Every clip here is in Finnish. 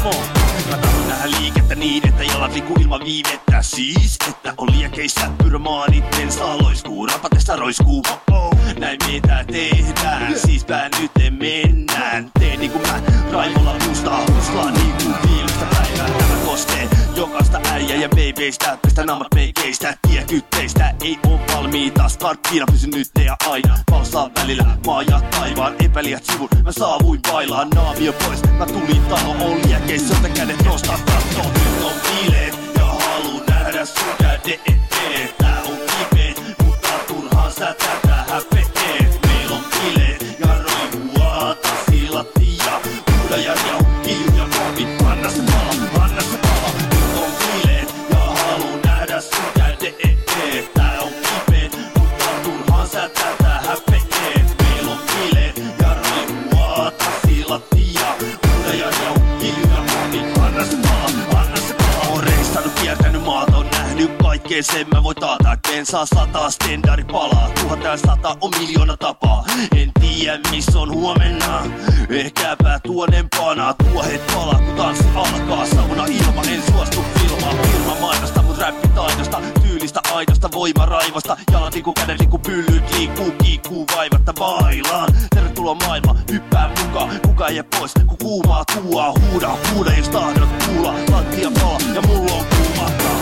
Mä tahdon nähdä liikettä niin, että jalat liikkuu ilman viivettä. Siis, että on liekeissä pyromaanitten loiskuu. Rapatessa roiskuu, näin mitä tehdään. Siispä nyt mennään. Tee niinku mä, Raimolla mustaa huslaa niinku viimeistä päivää. Tämä koskee jokaista äijä ja beibeistä. Pestä naamat meikeistä, tietyt teistä ei oo valmiita. Starttiina pysy nyt ja aina. Valsaa välillä maa ja taivaan. Epäliät sivun, mä saavuin bailaan. Naamio pois, mä tulin talo. On liekeissä, jota kädet nostaa kattoon. Nyt on bileet ja haluun nähdä sun kädet. Tää on kipeet, mutta turhaan sä tätä häpeet. Meil on bileet ja roihua tasilattia. Huuda ja riau, kilju ja pommi. Anna se pala, anna se pala. Nyt on bileet ja haluun nähdä sun kädet. Tää on kipeet, mutta turhaan sä tätä häpeet. Meil on bileet ja roihua tasilattia. Huuda ja riau, kilju ja pommi. Anna se pala, anna se pala. Oon reissannut, kiertänyt maata, on nähnyt kaikkeen sen mä voin taata. Bensaa 100, standardi palaa. 1100 on miljoona tapaa. En tiedä miss on huomenna. Ehkäpä tuonempana. Tuohet palaa kun tanssi alkaa. Sauna ilma en suostu filmaa. Firma mainosta mut räppitaidosta. Tyylistä aidosta voimaraivosta. Jalat liikkuu, kädet liikkuu, pyllyt liikkuu. Kiikkuu vaivatta bailaan. Tervetuloa maailma, hyppää mukaan. Kuka ei jää pois kun kuumaa tuo. Huuda jos tahdot kuulla. Lattia palaa ja mulla on kuumatta.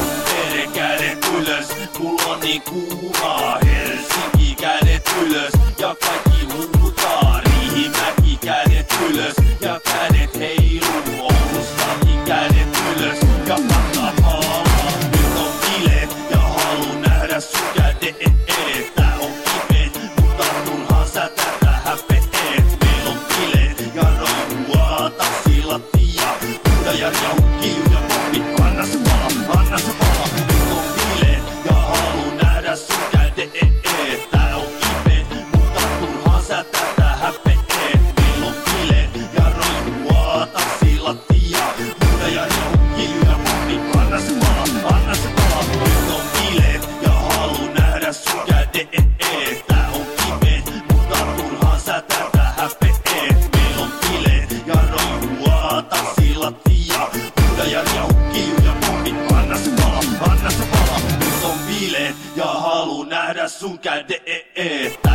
Kädet ylös, mulla on niin kuumaa. Helsinki kädet ylös ja kaikki huutaa. Riihimäki kädet ylös ja kädet heiluu. Oulustakin kädet ylös ja kantaa palaa. Nyt on bileet ja haluun nähdä sun kädet. Tää on kipeet, mutta turhaan sä tätä häpeet. Meil on bileet ja roihua taksilattia. Huuda ja riau, kilju ja pommi. Anna se pala, anna se pala. Sun kädet, tää on kipeet, mutta turhaan sä tätä häpeet. Meil on bileet ja roihua taksilattia. Huuda ja riau, kilju ja pommi. Anna se pala, anna se pala. Nyt on bileet ja haluun nähdä sun kädet. Tää on kipeet, mutta turhaan sä tätä häpeet. Meil on bileet ja roihua taksilattia. Huuda ja riau, kilju ja pommi. Anna se pala, anna se pala. Nyt on bileet ja haluun nähdä sun kädet.